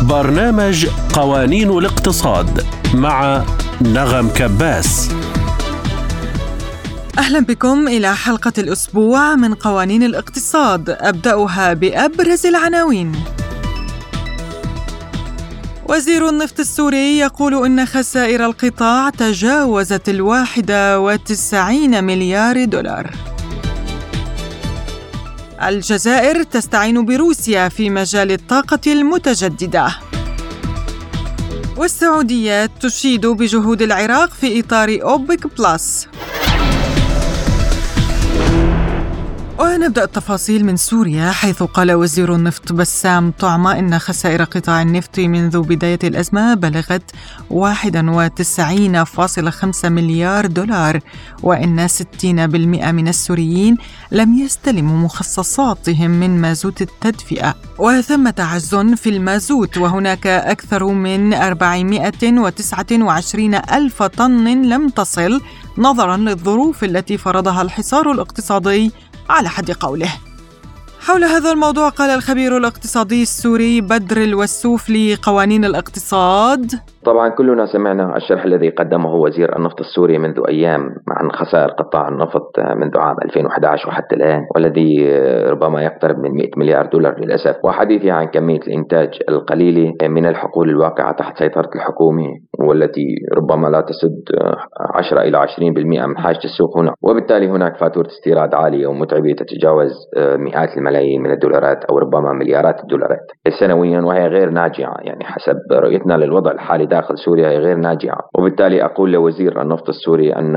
برنامج قوانين الاقتصاد مع نغم كباس. أهلا بكم إلى حلقة الأسبوع من قوانين الاقتصاد، أبدأها بأبرز العناوين. وزير النفط السوري يقول إن خسائر القطاع تجاوزت 91 مليار دولار. الجزائر تستعين بروسيا في مجال الطاقة المتجددة. والسعودية تشيد بجهود العراق في إطار أوبك بلس. ونبدأ التفاصيل من سوريا، حيث قال وزير النفط بسام طعمة إن خسائر قطاع النفط منذ بداية الأزمة بلغت 91.5 مليار دولار، وإن 60% من السوريين لم يستلموا مخصصاتهم من مازوت التدفئة، وثمة عجز في المازوت، وهناك أكثر من 429 ألف طن لم تصل نظراً للظروف التي فرضها الحصار الاقتصادي على حد قوله. حول هذا الموضوع قال الخبير الاقتصادي السوري بدر الوسوف لقوانين الاقتصاد: طبعا كلنا سمعنا الشرح الذي قدمه وزير النفط السوري منذ أيام عن خسائر قطاع النفط منذ عام 2011 وحتى الآن، والذي ربما يقترب من 100 مليار دولار للأسف، وحديثي عن كمية الإنتاج القليلة من الحقول الواقعة تحت سيطرة الحكومة، والتي ربما لا تسد 10 إلى 20% من حاجة السوق هنا، وبالتالي هناك فاتورة استيراد عالية ومتعبة تتجاوز مئات الملايين من الدولارات أو ربما مليارات الدولارات سنويا، وهي غير ناجعة. يعني حسب رؤيتنا للوضع الحالي داخل سوريا هي غير ناجعة، وبالتالي أقول لوزير النفط السوري أن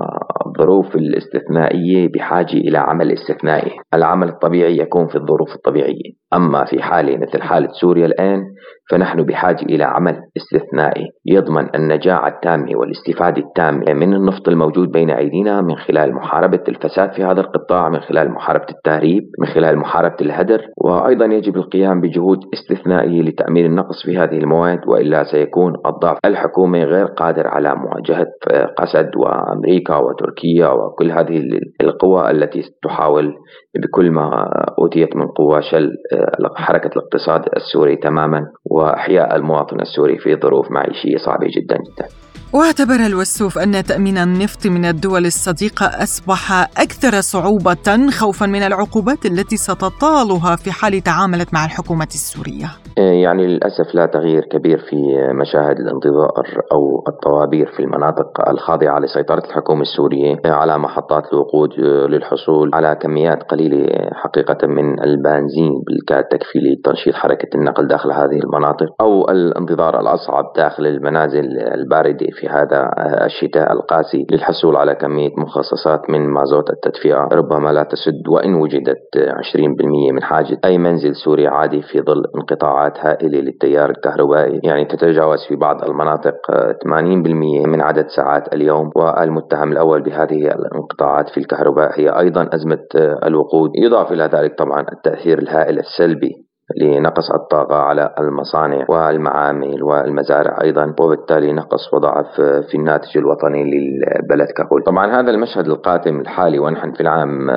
الظروف الاستثنائية بحاجة إلى عمل استثنائي. العمل الطبيعي يكون في الظروف الطبيعية، أما في حالة مثل حالة سوريا الآن فنحن بحاجة إلى عمل استثنائي يضمن النجاعة التامة والاستفادة التامة من النفط الموجود بين أيدينا، من خلال محاربة الفساد في هذا القطاع، من خلال محاربة التهريب، من خلال محاربة الهدر، وأيضا يجب القيام بجهود استثنائية لتأمين النقص في هذه المواد، وإلا سيكون الضعف. الحكومة غير قادر على مواجهة قسد وأمريكا وتركيا وكل هذه القوى التي تحاول بكل ما أوتيت من قوة شل حركة الاقتصاد السوري تماما وإحياء المواطن السوري في ظروف معيشية صعبة جدا جدا. واعتبر الوسوف أن تأمين النفط من الدول الصديقة أصبح أكثر صعوبة خوفا من العقوبات التي ستطالها في حال تعاملت مع الحكومة السورية. يعني للأسف لا تغيير كبير في مشاهد الانتظار أو الطوابير في المناطق الخاضعة لسيطرة الحكومة السورية على محطات الوقود للحصول على كميات قليلة حقيقة من البنزين تكفي لتنشيط حركة النقل داخل هذه المناطق، أو الانتظار الأصعب داخل المنازل الباردة في هذا الشتاء القاسي للحصول على كمية مخصصات من مازوت التدفئة ربما لا تسد وإن وجدت 20% من حاجة أي منزل سوري عادي، في ظل انقطاعات هائلة للتيار الكهربائي. يعني تتجاوز في بعض المناطق 80% من عدد ساعات اليوم، والمتهم الأول بهذه الانقطاعات في الكهرباء هي أيضا أزمة الوقود. يضاف إلى ذلك طبعا التأثير الهائل السلبي لنقص الطاقة على المصانع والمعامل والمزارع أيضا، وبالتالي نقص وضعف في الناتج الوطني للبلد ككل. طبعا هذا المشهد القاتم الحالي ونحن في العام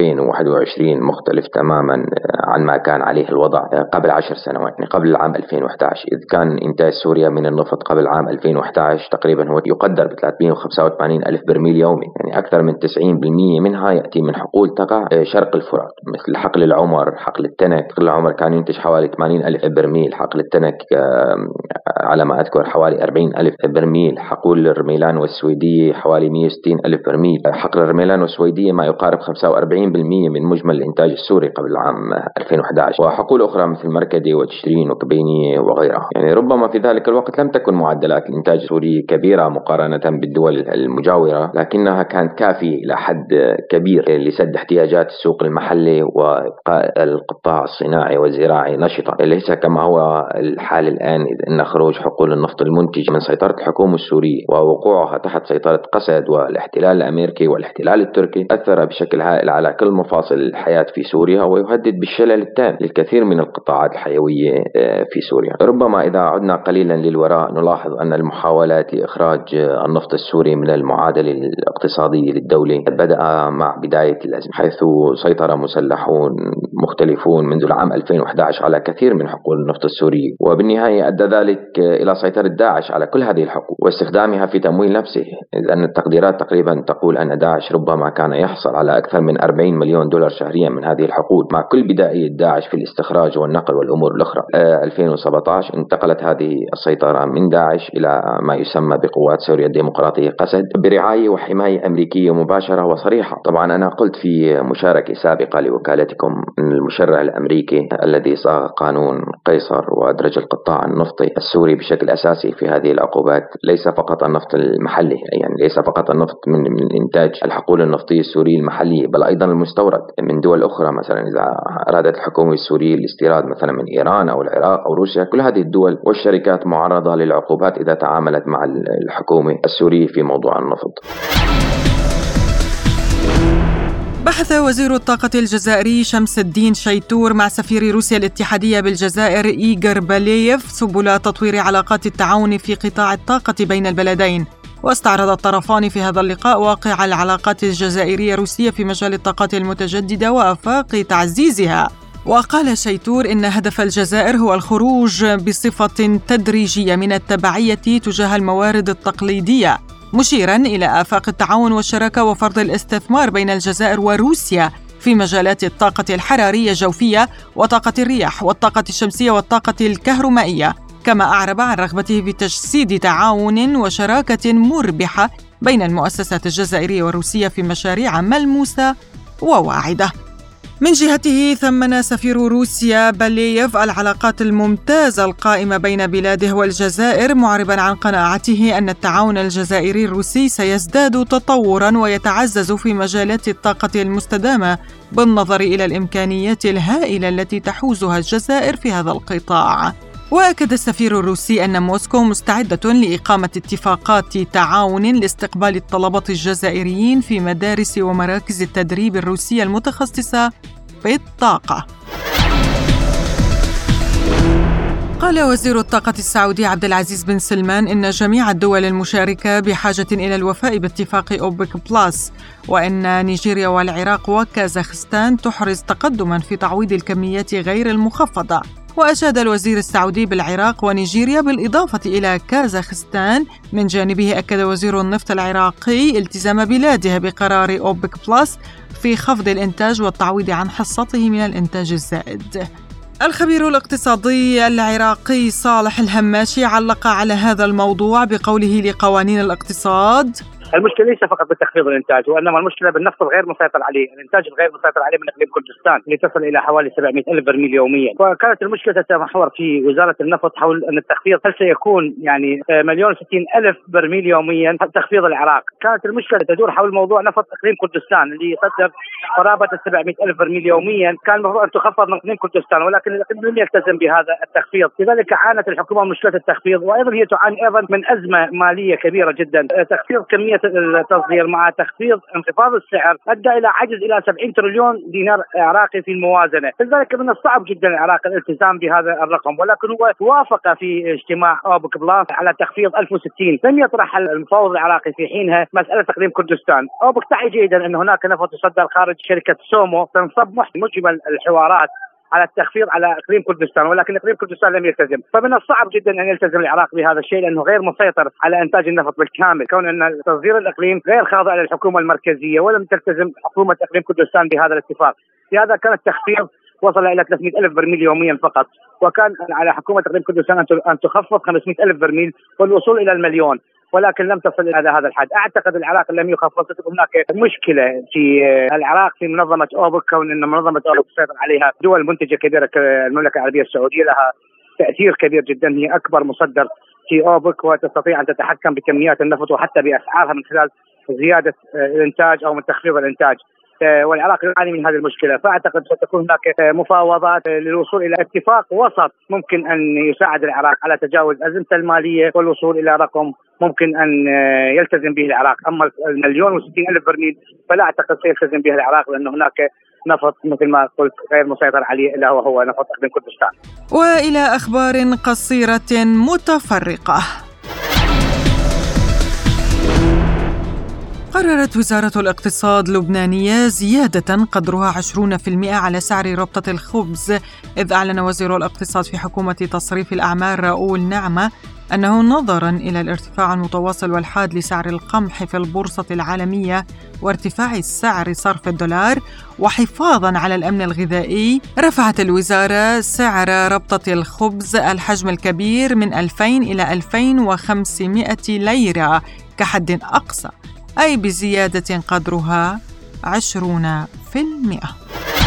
2021 مختلف تماما عن ما كان عليه الوضع قبل 10 سنوات، يعني قبل العام 2011، إذ كان إنتاج سوريا من النفط قبل عام 2011 تقريبا هو يقدر ب 385 ألف برميل يومي، يعني أكثر من 90% منها يأتي من حقول تقع شرق الفرات، مثل حقل العمر، حقل التنك. حقل العمر كان ينتج حوالي 80 ألف برميل، حقل التنك على ما أذكر حوالي 40 ألف برميل، حقول الرميلان والسويدية حوالي 160 ألف برميل. حقل الرميلان والسويدية ما يقارب 45% من مجمل الإنتاج السوري قبل العام 2011، وحقول أخرى مثل مركدي وتشرين وكبينية وغيرها. يعني ربما في ذلك الوقت لم تكن معدلات الإنتاج السوري كبيرة مقارنة بالدول المجاورة، لكنها كانت كافية إلى حد كبير لسد احتياجات السوق المحلي وإبقاء القطاع الصناعي والزراعي نشطة، ليس كما هو الحال الآن، إذ أن خروج حقول النفط المنتج من سيطرة الحكومة السورية ووقوعها تحت سيطرة قسد والاحتلال الأمريكي والاحتلال التركي أثر بشكل هائل على كل مفاصل الحياة في سوريا، ويهدد بالشلل التام للكثير من القطاعات الحيوية في سوريا. ربما إذا عدنا قليلا للوراء نلاحظ أن المحاولات لإخراج النفط السوري من المعادلة الاقتصادية للدولة بدأ مع بداية الأزمة، حيث سيطر مسلحون مختلفون منذ العام 2011 داعش على كثير من حقول النفط السوري، وبالنهاية أدى ذلك إلى سيطرة داعش على كل هذه الحقول واستخدامها في تمويل نفسه، لأن التقديرات تقريبا تقول أن داعش ربما كان يحصل على أكثر من 40 مليون دولار شهريا من هذه الحقول، مع كل بدائية داعش في الاستخراج والنقل والأمور الأخرى. 2017 انتقلت هذه السيطرة من داعش إلى ما يسمى بقوات سوريا الديمقراطية قسد برعاية وحماية أمريكية مباشرة وصريحة. طبعا أنا قلت في مشاركة سابقة لوكالتكم أن المشرع الأمريكي الذي صاغ قانون قيصر وأدرج القطاع النفطي السوري بشكل أساسي في هذه العقوبات ليس فقط النفط المحلي، يعني ليس فقط النفط من إنتاج الحقول النفطية السورية المحلية، بل أيضا المستورد من دول أخرى. مثلا إذا أرادت الحكومة السورية الاستيراد مثلا من إيران أو العراق أو روسيا، كل هذه الدول والشركات معرضة للعقوبات إذا تعاملت مع الحكومة السورية في موضوع النفط. بحث وزير الطاقة الجزائري شمس الدين شيتور مع سفير روسيا الاتحادية بالجزائر إيغور بالييف سبل تطوير علاقات التعاون في قطاع الطاقة بين البلدين. واستعرض الطرفان في هذا اللقاء واقع العلاقات الجزائرية الروسية في مجال الطاقة المتجددة وآفاق تعزيزها. وقال شيتور إن هدف الجزائر هو الخروج بصفة تدريجية من التبعية تجاه الموارد التقليدية، مشيرا إلى آفاق التعاون والشراكة وفرض الاستثمار بين الجزائر وروسيا في مجالات الطاقة الحرارية الجوفية وطاقة الرياح والطاقة الشمسية والطاقة الكهرومائية. كما أعرب عن رغبته في تجسيد تعاون وشراكة مربحة بين المؤسسات الجزائرية والروسية في مشاريع ملموسة وواعدة. من جهته ثمن سفير روسيا بالييف العلاقات الممتازة القائمة بين بلاده والجزائر، معربا عن قناعته أن التعاون الجزائري الروسي سيزداد تطورا ويتعزز في مجالات الطاقة المستدامة بالنظر إلى الإمكانيات الهائلة التي تحوزها الجزائر في هذا القطاع. وأكد السفير الروسي أن موسكو مستعدة لإقامة اتفاقات تعاون لاستقبال الطلبة الجزائريين في مدارس ومراكز التدريب الروسية المتخصصة بالطاقة. قال وزير الطاقة السعودي عبد العزيز بن سلمان إن جميع الدول المشاركة بحاجة إلى الوفاء باتفاق أوبك بلاس، وإن نيجيريا والعراق وكازاخستان تحرز تقدما في تعويض الكميات غير المخفضة. وأشاد الوزير السعودي بالعراق ونيجيريا بالإضافة إلى كازاخستان. من جانبه أكد وزير النفط العراقي التزام بلاده بقرار أوبك بلاس في خفض الإنتاج والتعويض عن حصته من الإنتاج الزائد. الخبير الاقتصادي العراقي صالح الهماشي علق على هذا الموضوع بقوله لقوانين الاقتصاد: المشكلة ليس فقط بتخفيض الإنتاج، وإنما المشكلة بالنفط الغير مسيطر عليه، الإنتاج الغير مسيطر عليه من إقليم كردستان اللي تصل إلى حوالي 700 ألف برميل يوميا. وكانت المشكلة تتمحور في وزارة النفط حول أن التخفيض هل سيكون يعني 1,060,000 برميل يوميا تخفيض العراق. كانت المشكلة تدور حول موضوع نفط إقليم كردستان اللي يصدر قرابة 700 ألف برميل يوميا، كان المفروض أن تخفض من إقليم كردستان، ولكن الإقليم لم يلتزم بهذا التخفيض، لذلك عانت الحكومة من مشكلة التخفيض، وأيضا هي تعاني أيضا من أزمة مالية كبيرة جدا. تخفيض كمية التصدير مع تخفيض انخفاض السعر أدى إلى عجز إلى 70 تريليون دينار عراقي في الموازنة، لذلك من الصعب جدا العراق الالتزام بهذا الرقم، ولكن هو وافق في اجتماع أوبك بلاس على تخفيض 1060. لم يطرح المفوض العراقي في حينها مسألة تقديم كردستان. أوبك تعي جيدا أن هناك نفط تصدر خارج شركة سومو، تنصب مجمل الحوارات على التخفيض على إقليم كردستان، ولكن إقليم كردستان لم يلتزم. فمن الصعب جدا أن يلتزم العراق بهذا الشيء لأنه غير مسيطر على إنتاج النفط بالكامل، كون أن تصدير الإقليم غير خاضع للحكومة المركزية، ولم تلتزم حكومة إقليم كردستان بهذا الاتفاق. لهذا كان التخفيض وصل إلى 300 ألف برميل يوميا فقط، وكان على حكومة إقليم كردستان أن تخفض 500 ألف برميل والوصول إلى المليون، ولكن لم تصل إلى هذا الحد. أعتقد العراق لم يخفض. هناك مشكلة في العراق في منظمة أوبك، كون أن منظمة أوبك تسيطر عليها دول منتجة كبيرة كالمملكة العربية السعودية، لها تأثير كبير جدا، هي أكبر مصدر في أوبك وتستطيع أن تتحكم بكميات النفط وحتى بأسعارها من خلال زيادة الإنتاج أو من تخفيض الإنتاج، والعراق يعاني من هذه المشكلة. فأعتقد ستكون هناك مفاوضات للوصول إلى اتفاق وسط ممكن أن يساعد العراق على تجاوز أزمته المالية والوصول إلى رقم ممكن أن يلتزم به العراق. أما 1,060,000 برميل فلا أعتقد سيلتزم به العراق، لأن هناك نفط مثل ما قلت غير مسيطر عليه إلا هو نفط إقليم كردستان. وإلى أخبار قصيرة متفرقة. قررت وزارة الاقتصاد اللبنانية زيادة قدرها 20% على سعر ربطة الخبز، إذ أعلن وزير الاقتصاد في حكومة تصريف الأعمال راؤول نعمة أنه نظراً إلى الارتفاع المتواصل والحاد لسعر القمح في البورصة العالمية وارتفاع السعر صرف الدولار وحفاظاً على الأمن الغذائي، رفعت الوزارة سعر ربطة الخبز الحجم الكبير من 2000 إلى 2500 ليرة كحد أقصى، أي بزيادة قدرها 20%.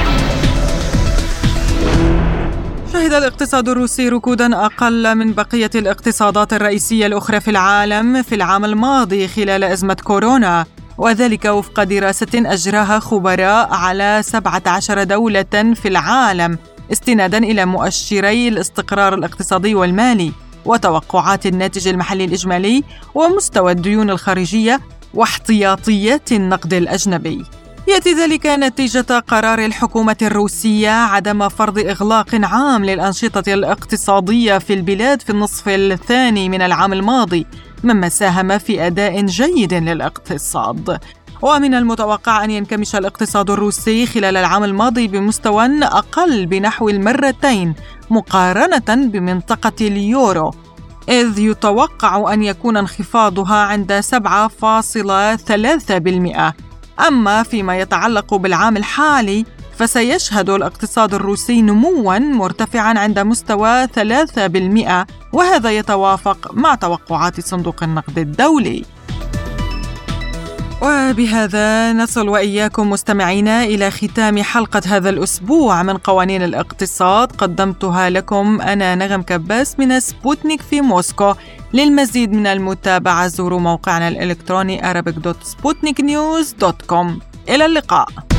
شهد الاقتصاد الروسي ركوداً أقل من بقية الاقتصادات الرئيسية الأخرى في العالم في العام الماضي خلال أزمة كورونا، وذلك وفق دراسة أجراها خبراء على 17 دولة في العالم استناداً إلى مؤشري الاستقرار الاقتصادي والمالي وتوقعات الناتج المحلي الإجمالي ومستوى الديون الخارجية واحتياطيات النقد الأجنبي. يأتي ذلك نتيجة قرار الحكومة الروسية عدم فرض إغلاق عام للأنشطة الاقتصادية في البلاد في النصف الثاني من العام الماضي، مما ساهم في أداء جيد للاقتصاد. ومن المتوقع أن ينكمش الاقتصاد الروسي خلال العام الماضي بمستوى أقل بنحو المرتين مقارنة بمنطقة اليورو، إذ يتوقع أن يكون انخفاضها عند 7.3%. أما فيما يتعلق بالعام الحالي فسيشهد الاقتصاد الروسي نمواً مرتفعاً عند مستوى 3%، وهذا يتوافق مع توقعات صندوق النقد الدولي. وبهذا نصل وإياكم مستمعينا إلى ختام حلقة هذا الأسبوع من قوانين الاقتصاد، قدمتها لكم أنا نغم كباس من سبوتنيك في موسكو. للمزيد من المتابعة زوروا موقعنا الإلكتروني arabic.sputniknews.com. إلى اللقاء.